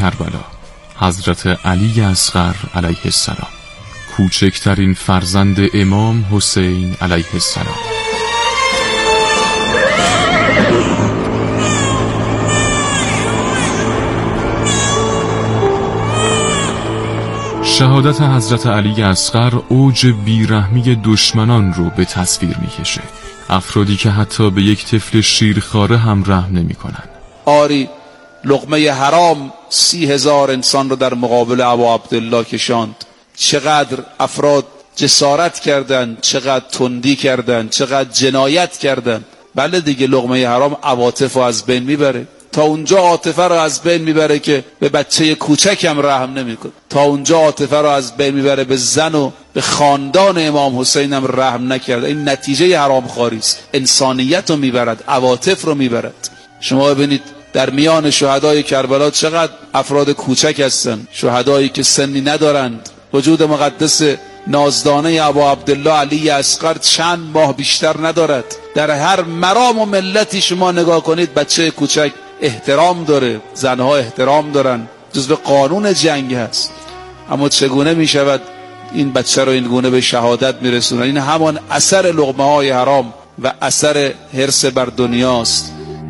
کربلا، حضرت علی اصغر علیه السلام، کوچکترین فرزند امام حسین علیه السلام. شهادت حضرت علی اصغر اوج بیرحمی دشمنان رو به تصویر میکشه. افرادی که حتی به یک طفل شیرخواره هم رحم نمی کنن. آری لقمه حرام 30,000 انسان رو در مقابل ابا عبدالله کشاند. چقدر افراد جسارت کردند، چقدر تندی کردند، چقدر جنایت کردند. بله دیگه لقمه حرام عواطف رو از بین میبره. تا اونجا عاطفه رو از بین میبره که به بچه کوچکم رحم نمیکنه. تا اونجا عاطفه رو از بین میبره به زن و به خاندان امام حسین هم رحم نکرده. این نتیجه حرامخواری است. انسانیت رو میبرد، عواطف رو میبرد. شما ببینید در میان شهدای کربلا چقدر افراد کوچک هستند، شهدایی که سنی ندارند. وجود مقدس نازدانه ابا عبدالله علی اصغر چند ماه بیشتر ندارد. در هر مرام و ملتی شما نگاه کنید بچه کوچک احترام داره، زنها احترام دارن، جزو قانون جنگ هست. اما چگونه می شود این بچه رو این گونه به شهادت می رسونن؟ این همان اثر لقمه های حرام و اثر حرص بر دنیاست.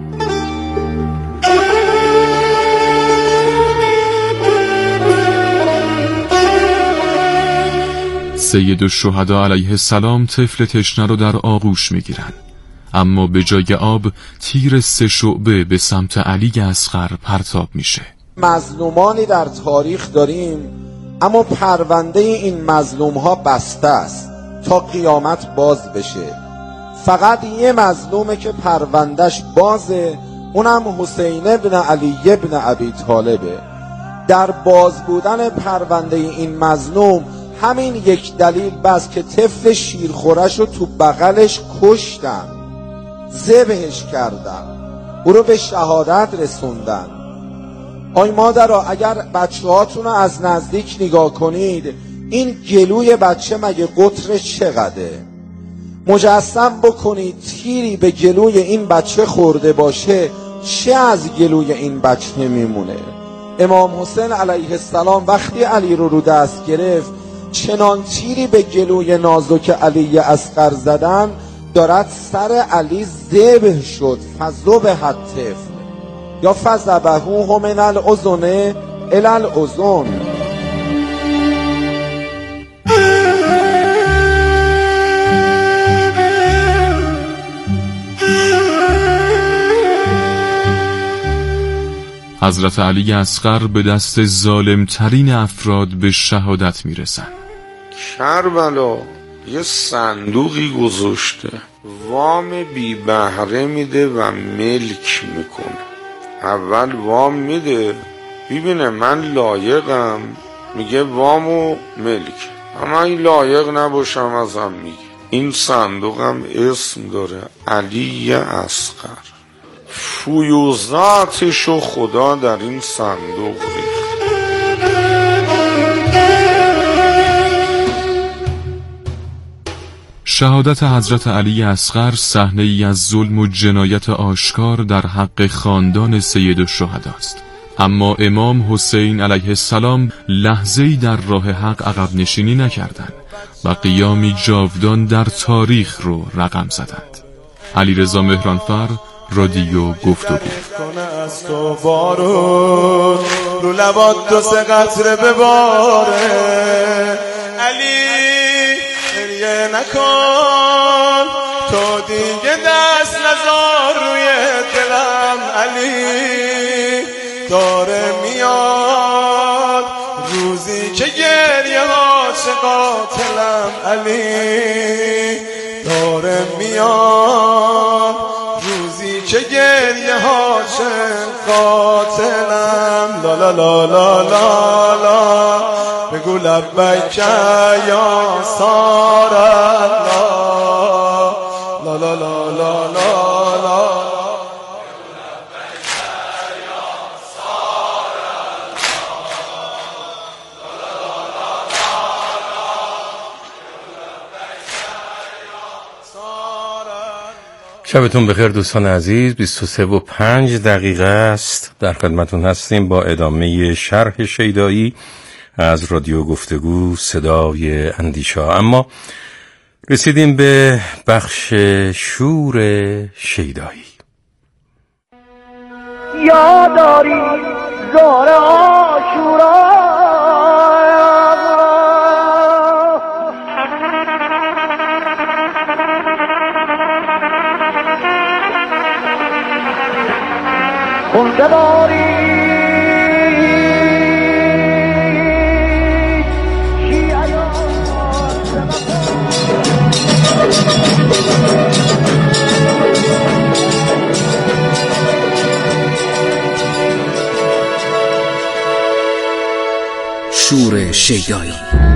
سید الشهدا علیه السلام طفل تشنه رو در آغوش می گیرن. اما به جای آب تیر 3 شعبه به سمت علی اصغر پرتاب میشه. مظلومانی در تاریخ داریم اما پرونده این مظلوم ها بسته است تا قیامت باز بشه. فقط یه مظلومه که پروندهش بازه، اونم حسین ابن علی ابن ابی طالبه. در باز بودن پرونده این مظلوم همین یک دلیل بس که طفل شیرخورش رو تو بغلش کشتن، ذبحش کردن، او رو به شهادت رسوندن. آی مادرها اگر بچه هاتون رو از نزدیک نگاه کنید، این گلوی بچه مگه قطرش چقدره؟ مجسم بکنید تیری به گلوی این بچه خورده باشه چه از گلوی این بچه میمونه. امام حسین علیه السلام وقتی علی رو دست گرفت چنان تیری به گلوی نازک علی اصغر زدن دارد سر علی ذبح شد. فذبح الطفل یا فذبحوه من الاذن الی الاذن. حضرت علی اصغر به دست ظالمترین افراد به شهادت میرسن. کربلا یه صندوقی گذاشته، وام بی بهره میده و ملک میکنه. اول وام میده ببینه من لایقم، میگه وامو ملک. اما این لایق نباشم ازم میگه. این صندوقم اسم داره علی اصغر. فیوزاتشو خدا در این صندوق ریخت. شهادت حضرت علی اصغر صحنه‌ای از ظلم و جنایت آشکار در حق خاندان سید الشهدا است. اما امام حسین علیه السلام لحظه‌ای در راه حق عقب نشینی نکردند و قیامی جاودان در تاریخ رو رقم زدند. علیرضا مهرانفر، رادیو گفتگو. از تو بارون رو لبات 2-3 قطره بباره، علی گریه نکن تو دیگه، دست نذار روی دلم، علی داره میاد روزی که گریه ها چه قاتلم، علی داره میاد که گریه ها چه قاتلم. لا لا لا لا لا لا بگو لبیک یا سار الله. لا لا لا لا لا لا شبتون بخیر دوستان عزیز. 23:05 است در خدمتون هستیم با ادامه شرح شیدایی از رادیو گفتگو صدای اندیشه. اما رسیدیم به بخش شور شیدایی. یاداری زار آشورا خونده باری شور شیدایی.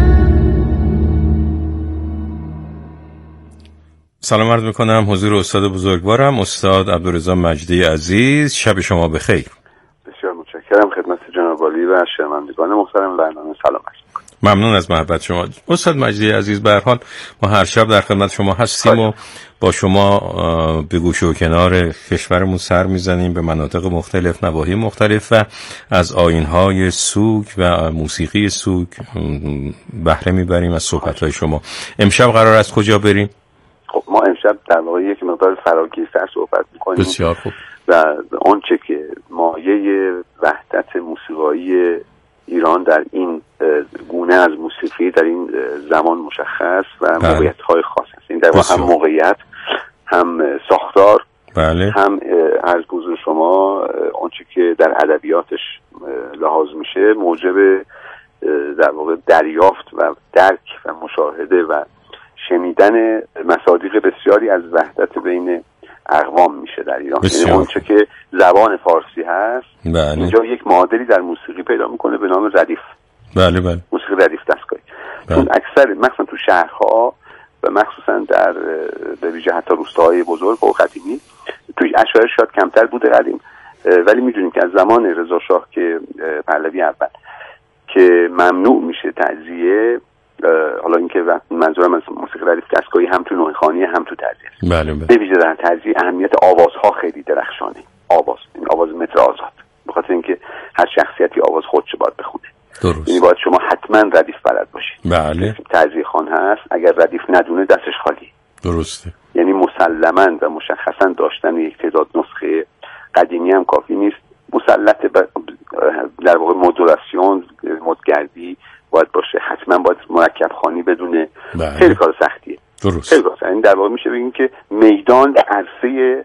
سلام عرض میکنم حضور استاد بزرگوارم استاد عبدالرضا مجدی عزیز. شب شما بخیر. بسیار متشکرم خدمت جناب عالی و شنوندگان محترم برنامه سلام عرض میکنم. ممنون از محبت شما استاد مجدی عزیز. به هر حال ما هر شب در خدمت شما هستیم و با شما به گوشه و کنار کشورمون سر میزنیم به مناطق مختلف، نواحی مختلف و از آیین‌های سوگ و موسیقی سوگ بهره میبریم از صحبت‌های شما. امشب قرار است کجا بریم؟ خب ما امشب در واقع یک مقدار فراگیرتر صحبت میکنیم. بسیار خوب. و آنچه که مایه وحدت موسیقایی ایران در این گونه از موسیقی در این زمان مشخص و موقعیت‌های خاص است. این در واقع هم موقعیت، هم ساختار، بله. هم از حضور شما آنچه که در ادبیاتش لحاظ میشه موجب در واقع دریافت و درک و مشاهده و شنیدن مصادیق بسیاری از وحدت بین اقوام میشه در ایران. یعنی اونچه که زبان فارسی هست، بله. اینجا یک معادلی در موسیقی پیدا میکنه به نام ردیف. بله بله. موسیقی ردیف دستگاهی. چون اکثر مثلا تو شهرها و مخصوصا در به ویژه حتی روستاهای بزرگ و قدیمی، توی اشعار شاید کمتر بوده قدیم، ولی میدونیم که از زمان رضا شاه که پهلوی اول که ممنوع میشه تعزیه، حالا اینکه منظورم از موسیقی ردیف دستگاهی هم تو نوحه‌خوانی هم تو تعزیه. بله بله. به ویژه در تعزیه اهمیت آوازها خیلی درخشانه. این آواز متر آزاد، به خاطر اینکه هر شخصیتی آواز خودش باید بخونه. درست. یعنی باید شما حتما ردیف بلد باشید. بله. تعزیه خوان هست، اگر ردیف ندونه دستش خالی. درسته. یعنی مسلماً و مشخصاً داشتن یک تعداد نسخه قدیمی هم کافی نیست. مسلط در واقع مدولاسیون، مدگردی باید باشه. حتما باید مرکب خوانی بدونه. بله. خیلی کار سختیه. درست. خیلی کار سختیه. یعنی در واقع میشه بگیم که میدان عرصه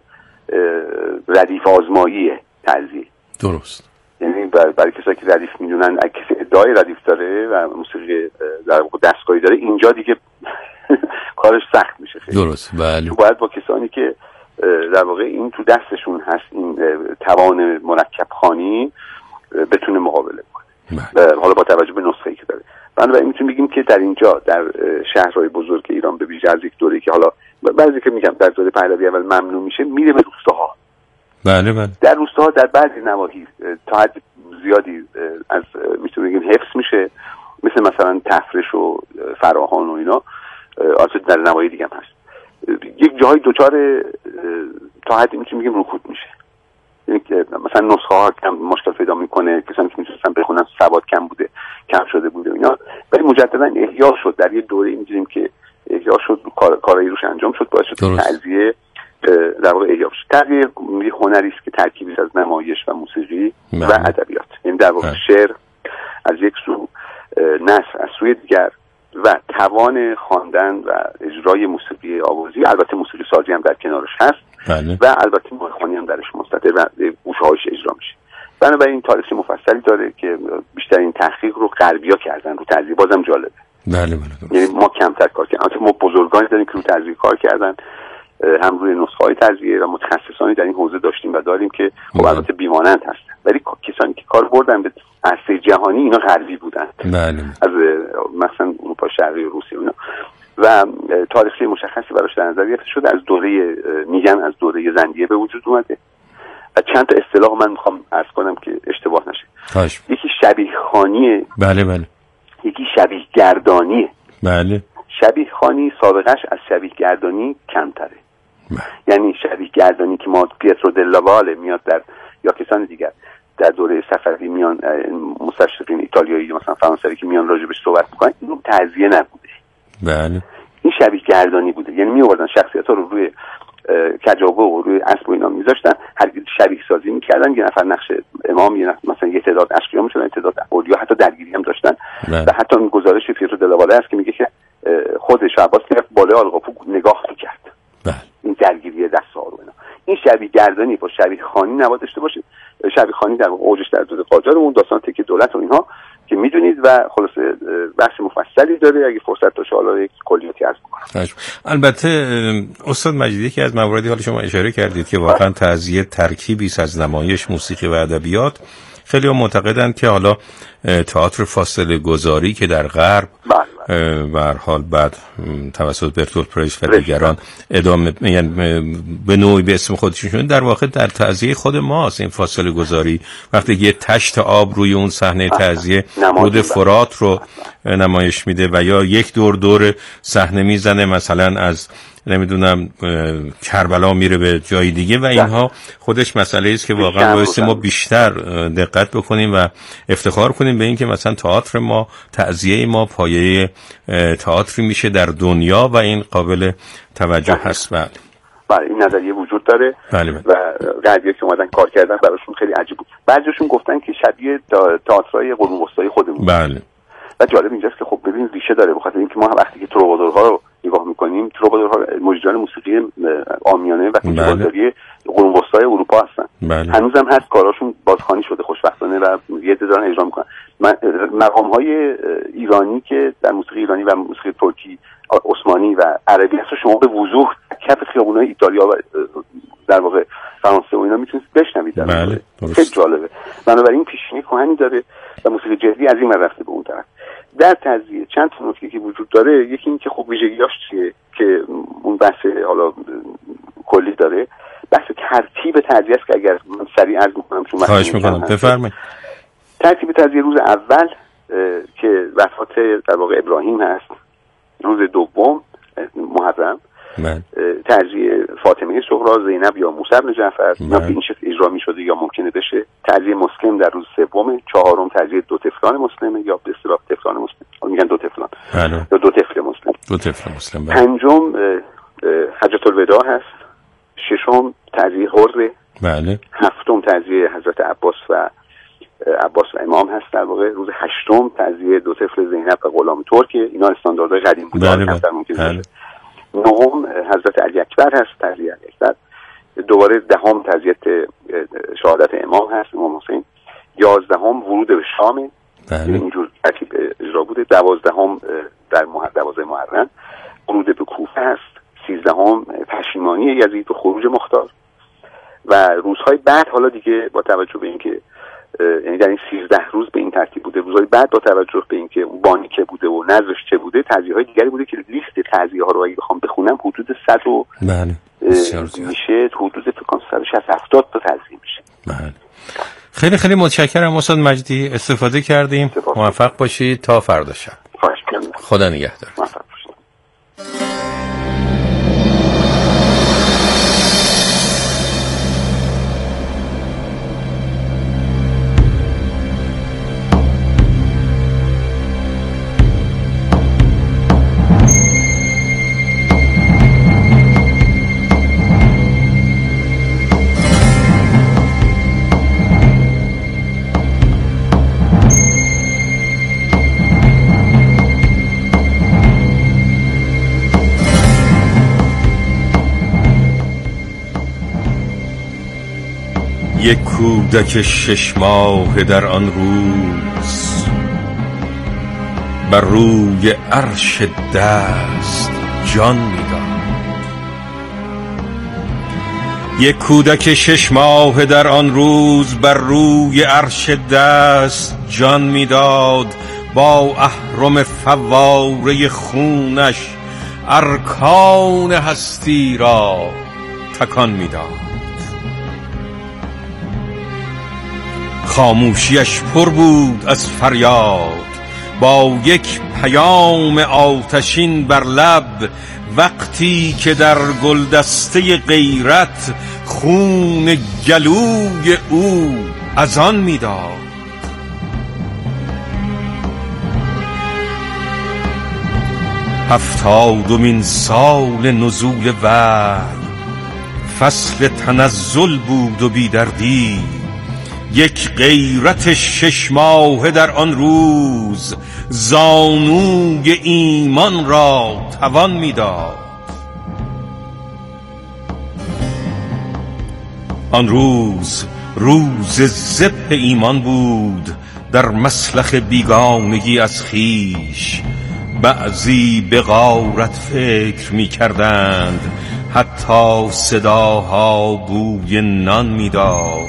ردیف آزمایی تعزیه. درست. یعنی برای کسایی که ردیف میدونن، اگه کسی ادعای ردیف داره و موسیقی در واقع دستگاهی داره، اینجا دیگه کارش سخت میشه خیلی. درست. بله. تو باید با کسانی که در واقع این تو دستشون هست، این توان مرکب خوانی، بتونه مقابله کنه. بله. حالا با توجه به نسخه‌ای که داره. بنابراین میتونیم بگیم که در اینجا در شهرهای بزرگ ایران به ویژه از یک دوره‌ای که حالا بعضی که میگم در دوره پهلوی اول ممنوع میشه، میره به روستاها. بله بله. در روستاها در بعضی نواحی تا حد زیادی از میتونیم بگیم حفظ میشه، مثلا تفرش و فراهان و اینا. البته در نواحی دیگه هم هست. یک جای دوچار تا حدی میتونیم بگیم رکود میشه. یعنی که مثلا نسخه ها کم مشکل پیدا میکنه، کسانی که میتونستن بخونن سواد کم بوده، کم شده بوده و اینا، ولی مجددا احیا شد. در یه دوره می‌دونیم که احیا شد، کارایی روش انجام شد، باعث شد تعزیه در واقع احیا شد. تعزیه هنری است که ترکیبی از نمایش و موسیقی و ادبیات. یعنی در واقع شعر از یک سو، نثر از سوی دیگر و توان خواندن و اجرای موسیقی آوازی، البته موسیقی سازی هم در کنارش هست. بله. و البته نوحه‌خوانی هم درش مستتر و گوشه‌هاش اجرا میشه. بنابراین تاریخ مفصلی داره که بیشترین تحقیق رو غربی‌ها کردن رو تعزیه. بازم جالبه. بله بله. یعنی ما کمتر کار کردیم. البته ما بزرگانی داریم که رو تعزیه کار کردن، هم روی نسخه‌های تعزیه و متخصصانی در این حوزه داشتیم و داریم که خب البته بیمانند هستن، ولی کسانی که کار بردن به عرصه جهانی اینا غربی بودن. بله. از مثلا اروپا شرقی و روسیه اینا، و تاریخی مشخصی براش در نظر گرفته شده. از دوره میگن از دوره زندیه به وجود اومده و چند تا اصطلاح من میخوام عرض کنم که اشتباه نشه. یکی شبیه خوانیه. بله بله. یکی شبیه گردانیه. بله. شبیه خوانی سابقش از شبیه گردانی کمتره. یعنی شبیه گردانی که ما پیترو دلاواله میاد یا کسان دیگر در دوره صفوی میان، مستشرقین ایتالیایی مثلا فرانسوی که میان راجبش صحبت میکنن، این تعزیه نبوده. بله. این شبیه گردانی بوده، یعنی میآوردن شخصیت‌ها رو روی کجاوه و روی اسب و اینا میذاشتن، هر شبیه سازی میکردن، یه نفر نقش امام، یه نفر مثلا یه تعداد اشقیا میشدن، تعداد اولیا، حتی درگیری هم داشتن. و حتی این گزارش پیترو دلاواله است که میگه که خود عباس میرفت بالای آلقاپو نگاه میکرد این درگیری دست‌ها رو. این شبیه گردانی با شبیه خانی نباید داشته باشه. شبیه خانی در اوجش در دوره قاجار و اون داستان تکیه دولت و اینها که میدونید و خلاصه بحث مفصلی داره. اگه فرصت باشه حالا یک کلیاتی عرض می‌کنم. البته استاد مجیدی که از مواردی حالا شما اشاره کردید که واقعا تعزیه ترکیبی از نمایش، موسیقی و ادبیات. خیلی ها معتقدند که حالا تئاتر فاصله گذاری که در غرب به هر حال بعد توسط برتولت پرایس و دیگران ادامه، یعنی به نوعی به اسم خودشون شده، در واقع در تعزیه خود ماست. این فاصله گذاری وقتی یه تشت آب روی اون صحنه تعزیه رود فرات رو نمایش میده و یا یک دور صحنه میزنه، مثلا از نمیدونم کربلا میره به جای دیگه و اینها خودش مسئله است که واقعا باعث ما بیشتر دقت بکنیم و افتخار کنیم به این که مثلا تئاتر ما، تعزیه ما پایه تئاتری میشه در دنیا و این قابل توجه هست. بله این نظریه وجود داره. بله. و غربی‌ها که اومدن کار کردن براشون خیلی عجیب بود. بعضیشون گفتن که شبیه تئاترای قرون وسطایی خودمون. بله. و جالب اینجاست که خب ببین ریشه داره، بخاطر اینکه ما وقتی که تروبادورها رو نگاه می‌کنیم، تروبادورها مجریان موسیقی عامیانه و فستیوالداری قرون وسطای اروپا هستن. هنوزم هست، کاراشون بازخوانی شده خوشبختانه و یه عده دارن اجرا می‌کنن. مقام‌های ایرانی که در موسیقی ایرانی و موسیقی ترکی، عثمانی و عربی هست شما به وضوح کف خیابون‌های ایتالیا و در واقع فرانسه و اینا میتونید بشنوید. بله. خیلی جالبه. بنابراین پیشینه کهنی داره و موسیقی جدی از این رفته به اون طرف. در تعزیه چند تا نکته که وجود داره، یکی این که خب ویژگیاش چیه که اون بحث حالا کلی داره، بحث ترتیب تعزیه است که اگر من سریع عرض می‌کنم چون خواهش می‌کنم بفرمایید. ترتیب تعزیه روز اول که وفات در واقع ابراهیم هست، روز دوم محرم تعزیه فاطمه صغرا، زینب یا موسی بن جعفر یا به این شکل اجرا می‌شده یا ممکنه بشه. تعزیه مسلم در روز سوم. چهارم تعزیه دو طفلان مسلمه یا به اصطلاح طفلان مسلم، میگن دو طفلان یا دو طفل مسلم. دو طفل مسلم. پنجم حجة الوداع هست. ششم تعزیه حره. بله. هفتم تعزیه حضرت عباس و امام هست. در واقع روز هشتم تعزیه دو طفل زینب و غلام ترک. اینا استانداردهای قدیم بودن. بله. نهم حضرت علی اکبر هست، تعزیه علی اکبر. دوباره دهم تعزیه شهادت امام هست، امام حسین. 11ام ورود به شام. اینجور ترتیب اجرا بوده. 12ام در 12 محرم ورود به کوفه هست. 13ام پشیمانی یزید و خروج مختار. و روزهای بعد حالا دیگه با توجه به اینکه یعنی در این 13 روز به این ترتیب بوده، روزهای بعد با توجه به اینکه بانی که بوده و نظرش چه بوده، تعزیه‌های دیگری بوده که لیست تعزیه‌ها رو اگه بخوام بخونم حدود 100 و میشه، حدود فکر کنم 160-70 تا تعزیه میشه. بله. خیلی خیلی متشکرم استاد مجدی، استفاده کردیم. موفق باشید تا فردا شب. خواهش می‌کنم. خدا نگهدار. موفق باشید. یک کودک 6 ماه در آن روز بر روی عرش دست جان می‌داد. یک کودک 6 ماه در آن روز بر روی عرش دست جان می‌داد، با اهرم فواره خونش ارکان هستی را تکان می‌داد. خاموشیش پر بود از فریاد، با یک پیام آتشین بر لب وقتی که در گلدسته غیرت خون گلوی او از آن می‌داد. هفتادمین سال نزول وحی، فصل تنزل بود و بیدردی، یک غیرت 6 ماهه در آن روز زانوی ایمان را توان می‌داد. آن روز روز ذبح ایمان بود در مسلخ بیگانگی از خویش. بعضی به غارت فکر می کردند، حتی صداها بوی نان می داد.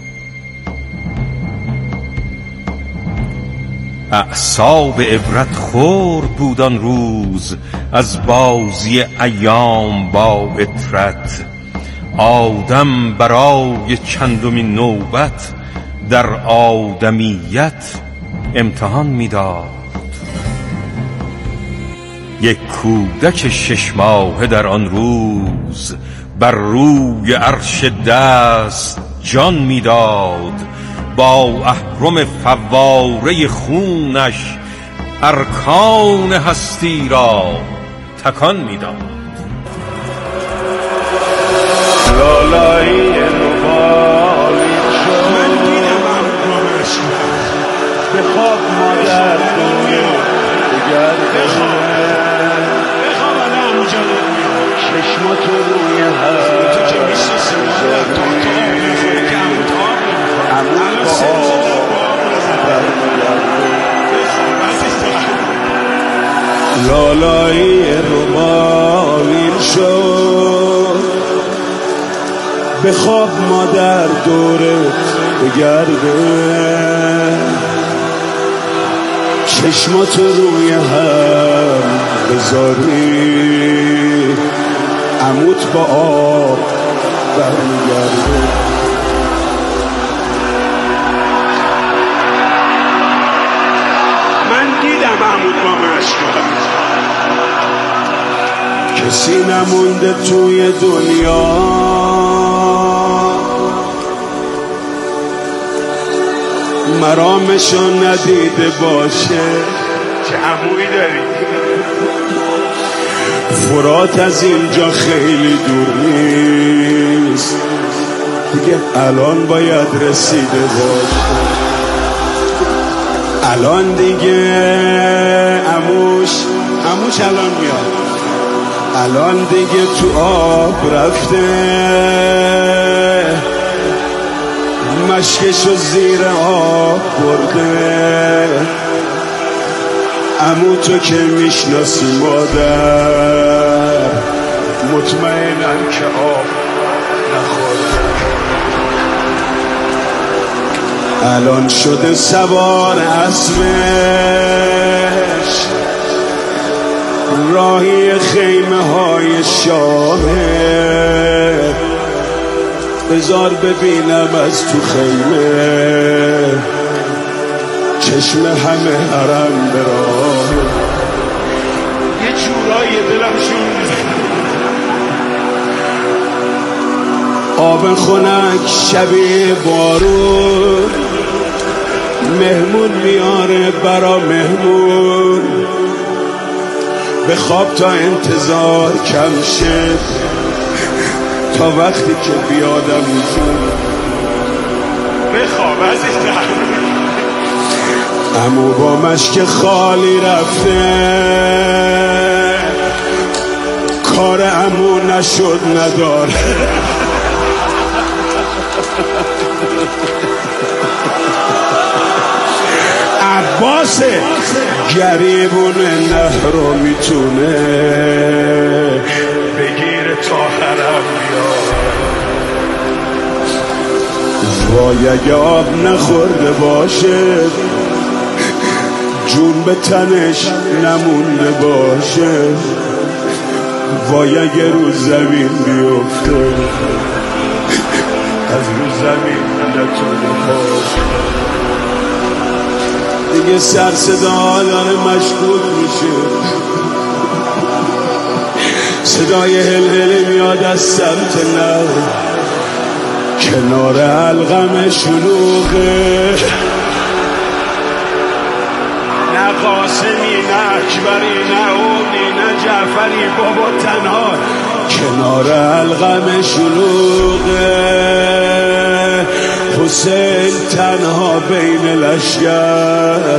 اعصاب عبرت خورد بود آن روز از بازی ایام با عطرت. آدم برای چندمین نوبت در آدمیت امتحان می داد. یک کودک 6 ماهه در آن روز بر روی عرش دست جان میداد، با اهرم فواره خونش ارکان هستی را تکان میداد. لالایی نوالی شد، من دیدم گمش به خواب مادر دوی بگرد بخواب آدم چشمات روی هم تو که میشه سمادر تا میخوری که همون لالایی رومالین شد، به خواب مادر دورت بگرده، چشمات روی هم بذاری، عموت با آب برمیگرده. من دیدم عموت با مشکل، کسی نمونده توی دنیا مرامشو ندیده باشه. چه عمویی داری؟ فرات از اینجا خیلی دور نیست دیگه، الان باید رسیده باشه. الان دیگه عموش الان میاد، الان دیگه تو آب رفته، مشکشو زیر آب برده. عمو تو که میشناسی مادر، مطمئنم که آب نخورده. الان شده سوار اسبش، راهی خیمه های شامه. بذار ببینم از تو خیمه، چشم همه حرم براه. یه جورایی دلم شون آب خنک شبیه بارون، مهمون میاره برا مهمون. به خواب تا انتظار کم شد، تا وقتی که بیادم میتون بخواب عزیزم. عمو با مشک خالی رفته، کار عمو نشد نداره. عباس گریبون نهر رو میتونه بگیره تا حرم بیاد. وای اگه آب نخورده باشه، جون به تنش نمونده باشه. وای اگه رو زمین بیفته، از رو زمین نتونه باشه. دیگه سر صدا داره مشغول میشه، صدای هلهله میاد از سمت نو، کنار القم شلوغه، نه قاسمی نه اکبری نه اونی نه جعفری، بابا تنها کنار القم شلوغه، حسین تنها بین لشگر،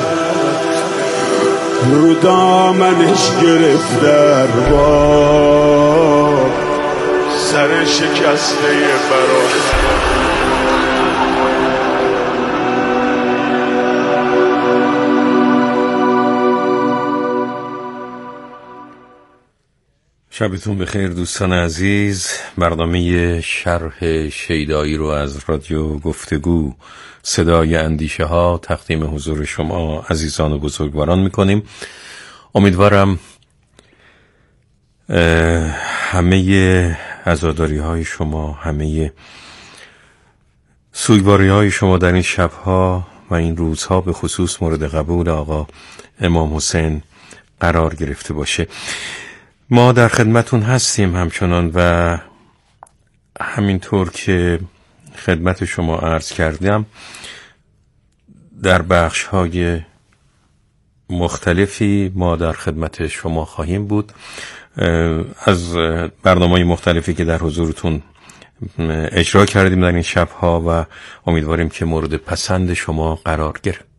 رو دامنش گرفته با سر شکسته برای شبتون بخیر دوستان عزیز. برنامه شرح شیدایی رو از رادیو گفتگو صدای اندیشه ها تقدیم حضور شما عزیزان و بزرگواران میکنیم. امیدوارم همه عزاداری های شما، همه سوگواری های شما در این شبها و این روزها به خصوص مورد قبول آقا امام حسین قرار گرفته باشه. ما در خدمتون هستیم همچنان و همینطور که خدمت شما عرض کردم در بخش‌های مختلفی ما در خدمت شما خواهیم بود از برنامه‌های مختلفی که در حضورتون اجرا کردیم در این شب‌ها و امیدواریم که مورد پسند شما قرار گیرد.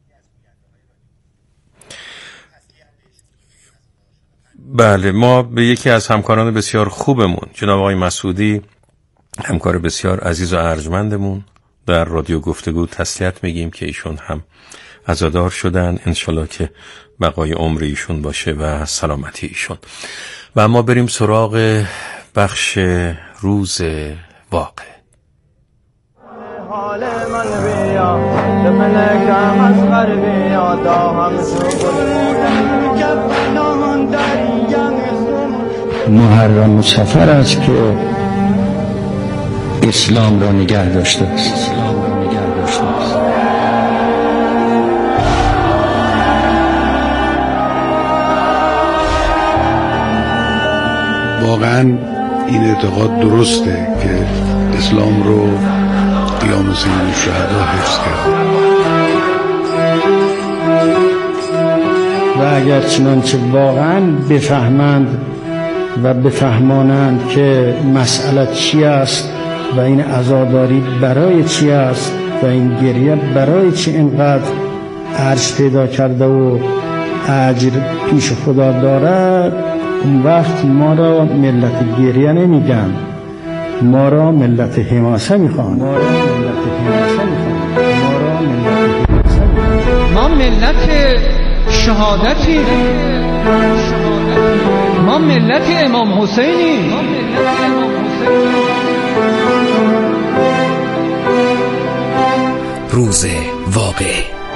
بله، ما به یکی از همکاران بسیار خوبمون جناب آقای مسعودی، همکار بسیار عزیز و ارجمندمون در رادیو گفتگو تسلیت میگیم که ایشون هم عزادار شدن. انشالله که بقای عمر ایشون باشه و سلامتی ایشون. و اما بریم سراغ بخش روز واقع. حال من بیا که ملکم از غربی یادا هم محرم سفر است که اسلام را نگه داشته است. واقعا این اعتقاد درسته که اسلام رو قیام سید الشهدا حفظ کرد و اگر چنانچه واقعا بفهمند و بفهمانند که مسئله چی است و این عزاداری برای چی است و این گریه برای چی اینقدر ارج پیدا کرده و اجر پیش خدا دارد، اون وقت ما را ملت گریه نمیگن، ما را ملت حماسه میخوان. ما ملت شهادتی، ما ملت امام حسینی. روز واقع.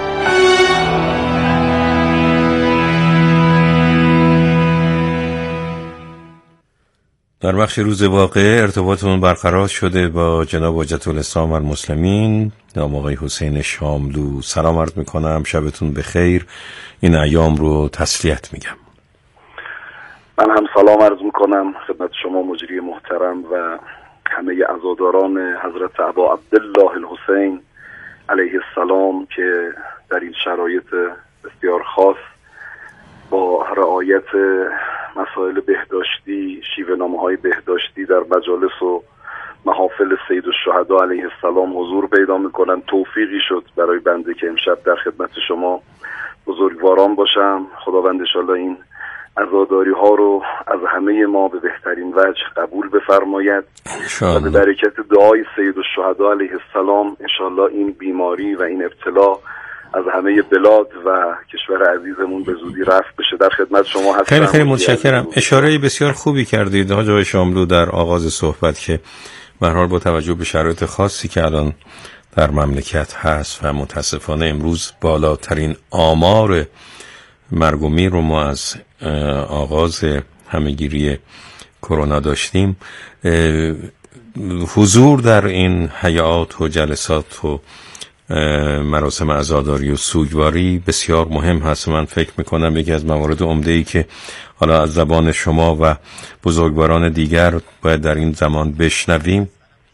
در بخش روز واقع ارتباطمون برقرار شده با جناب حجت الاسلام والمسلمین جناب آقای حسین شاملو. سلام عرض میکنم، شبتون بخیر. این ایام رو تسلیت میگم. من هم سلام عرض میکنم خدمت شما مجری محترم و همه عزاداران حضرت ابا عبدالله الحسین علیه السلام که در این شرایط بسیار خاص با رعایت مسائل بهداشتی، شیوه‌نامه‌های بهداشتی در مجالس و محافل سید الشهدا علیه السلام حضور پیدا میکنن. توفیقی شد برای بنده که امشب در خدمت شما بزرگواران باشم. خداوند انشالله این عزاداری ها رو از همه ما به بهترین وجه قبول بفرماید و به برکت دعای سید الشهدا علیه السلام انشالله این بیماری و این ابتلا از همه بلاد و کشور عزیزمون به زودی رفع بشه. در خدمت شما هستم. خیلی خیلی متشکرم. اشاره بسیار خوبی کردید حاج آقای شاملو در آغاز صحبت که به هر حال با توجه به شرایط خاصی که الان در مملکت هست و متاسفانه امروز بالاترین آمار مرگ و میر رو ما از آغاز همهگیری کرونا داشتیم، حضور در این حیات و جلسات و مراسم عزاداری و سوگواری بسیار مهم هست. من فکر میکنم یکی از موارد عمده‌ای که حالا از زبان شما و بزرگواران دیگر باید در این زمان بشنویم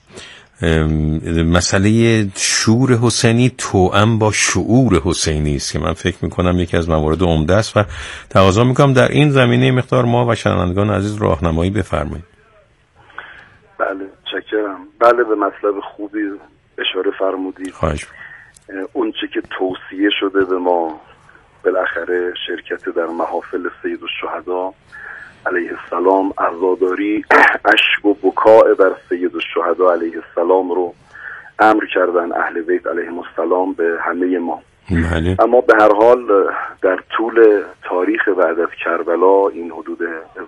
مسئله شعور حسینی توأم با شعور حسینی است که من فکر میکنم یکی از موارد عمده است و تقاضا میکنم در این زمینه مقدار ما و شنوندگان عزیز راهنمایی بفرمایید. بله چکرم. بله به مطلب خوبی اشاره فرمودید. خواهش. اون چه که توصیه شده به ما بالاخره شرکت در محافل سید الشهدا علیه السلام، عزاداری، اشک و بکاء بر سید الشهدا علیه السلام رو امر کردن اهل بیت علیهم السلام به همه ما. اما به هر حال در طول تاریخ بعد از کربلا این حدود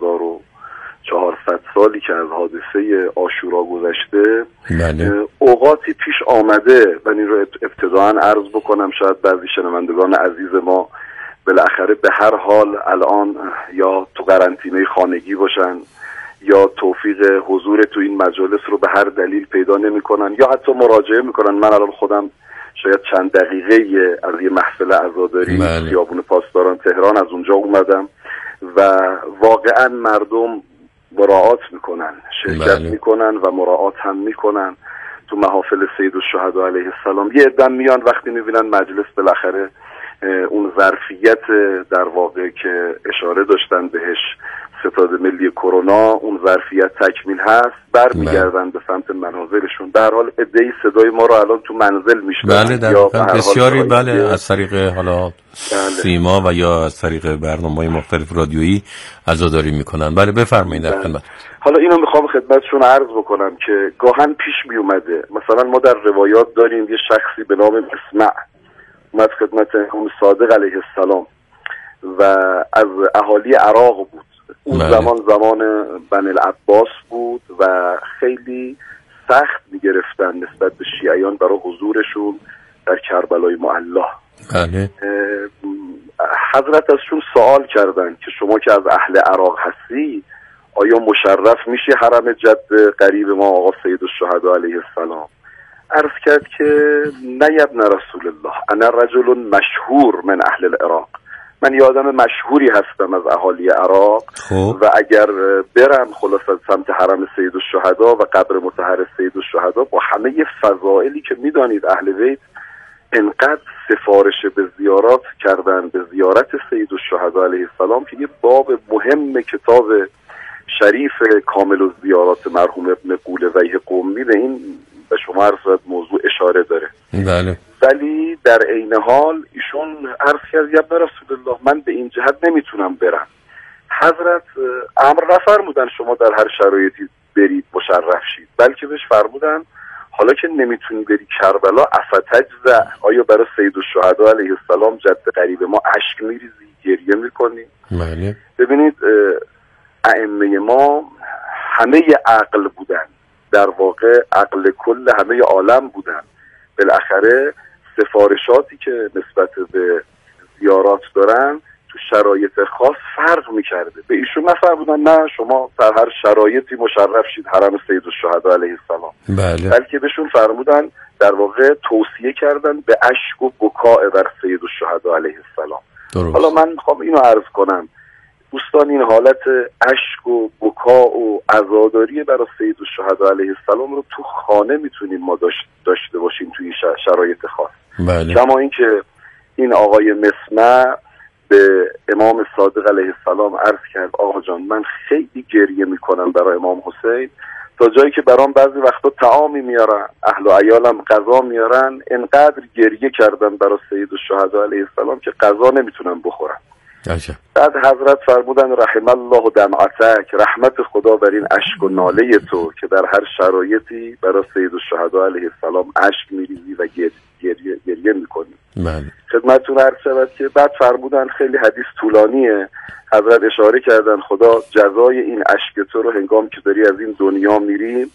1400 سالی که از حادثه عاشورا گذشته اوقاتی پیش آمده و این رو ابتداءً عرض بکنم، شاید بعضی شنوندگان عزیز ما بالاخره به هر حال الان یا تو قرنطینه خانگی باشن یا توفیق حضور تو این مجالس رو به هر دلیل پیدا نمی‌کنن یا حتی مراجعه میکنن. من الان خودم شاید چند دقیقه از یه محفل عزاداری خیابون پاسداران تهران از اونجا اومدم و واقعا مردم مراعات میکنن، شرکت میکنن و مراعات هم میکنن تو محافل سید الشهدا علیه السلام. یه عده میان وقتی میبینن مجلس بالاخره اون ظرفیت در واقع که اشاره داشتن بهش ستاد ملی کرونا، اون ظرفیت تکمیل هست، برمیگردن به سمت منازلشون. در حال عده‌ای صدای ما رو الان تو منزل میشنون. بله در بسیاری بله از طریق حالا سیما و یا از طریق برنامه‌های مختلف رادیویی عزاداری میکنن. بله بفرمایید در خدمت. حالا اینو میخوام خدمتشون عرض بکنم که گاهن پیش می اومده، مثلا ما در روایات داریم یه شخصی به نام مسمع اومد خدمت امام صادق علیه السلام و از اهالی عراق بود. اون زمان بنی العباس بود و خیلی سخت میگرفتن نسبت به شیعیان برای حضورشون در کربلای معلا. حضرت ازشون سوال کردن که شما که از اهل عراق هستی آیا مشرف میشه حرم جد قریب ما آقا سید الشهدا علیه السلام؟ عرض کرد که نه ابن رسول الله، انا رجل مشهور من اهل العراق، من یه آدم مشهوری هستم از اهالی عراق و اگر برم خلاص سمت حرم سید الشهدا و قبر مطهر سید الشهدا با همه فضائلی که میدانید اهل بیت انقدر سفارش به زیارات کردن، به زیارت سید الشهدا علیه السلام که یه باب مهم کتاب شریف کامل الزیارات مرحوم ابن قولویه قمی به این به شما عرض موضوع اشاره داره. بله. ولی در عین حال ایشون عرض کرد یا رسول الله من به این جهت نمیتونم برم. حضرت امر نفرمودن شما در هر شرایطی برید مشرف شید، بلکه بهش فرمودن حالا که نمیتونی بری کربلا افتجزع، آیا برای سید الشهدا علیه السلام جد قریب ما اشک میریزی، گریه میکنی؟ بله. ببینید ائمه ما همه عقل بودن، در واقع عقل کل همه عالم بودن. بالاخره سفارشاتی که نسبت به زیارات دارن تو شرایط خاص فرق میکرده. به ایشون نفرمودن نه شما در هر شرایطی مشرف شید حرم سید الشهدا علیه السلام، بله. بلکه بهشون فرمودن در واقع توصیه کردن به اشک و بکاء بر سید الشهدا علیه السلام. درست. حالا من میخوام اینو عرض کنم دوستان، این حالت اشک و بکا و عزاداری برای سید الشهدا علیه السلام رو تو خانه میتونیم ما داشته باشیم توی شرایط خاص. بله. کما اینکه این آقای مسمع به امام صادق علیه السلام عرض کرد آقا جان من خیلی گریه میکنم برای امام حسین، تا جایی که برام بعضی وقتا طعامی میارن، اهل و عیالم غذا میارن، انقدر گریه کردم برای سید الشهدا علیه السلام که غذا نمیتونم بخورم. بعد حضرت فرمودن رحم الله دمعتک، رحمت خدا بر این اشک و ناله تو که در هر شرایطی برای سید الشهدا علیه السلام اشک میریزی و گریه میکنی. خدمتتون عرض شود که بعد فرمودن خیلی حدیث طولانیه، حضرت اشاره کردن خدا جزای این اشک تو رو هنگام که داری از این دنیا میری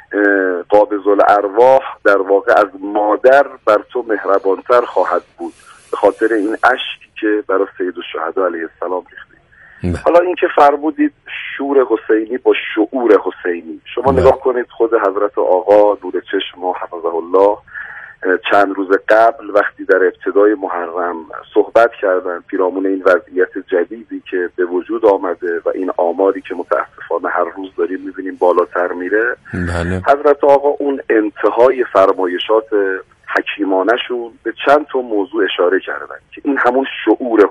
قابض الارواح در واقع از مادر بر تو مهربانتر خواهد بود به خاطر این اشکی که برای سید الشهدا علیه السلام ریختی. حالا این که فرمودید شور حسینی با شعور حسینی، شما نگاه کنید خود حضرت آقا نور چشم حفظه الله چند روز قبل وقتی در ابتدای محرم صحبت کردن پیرامون این وضعیت جدیدی که به وجود آمده و این آماری که متاسفانه هر روز داریم میبینیم بالاتر میره، بله. حضرت آقا اون انتهای فرمایشات حکیمانشون به چند تا موضوع اشاره کردن که این همون شعور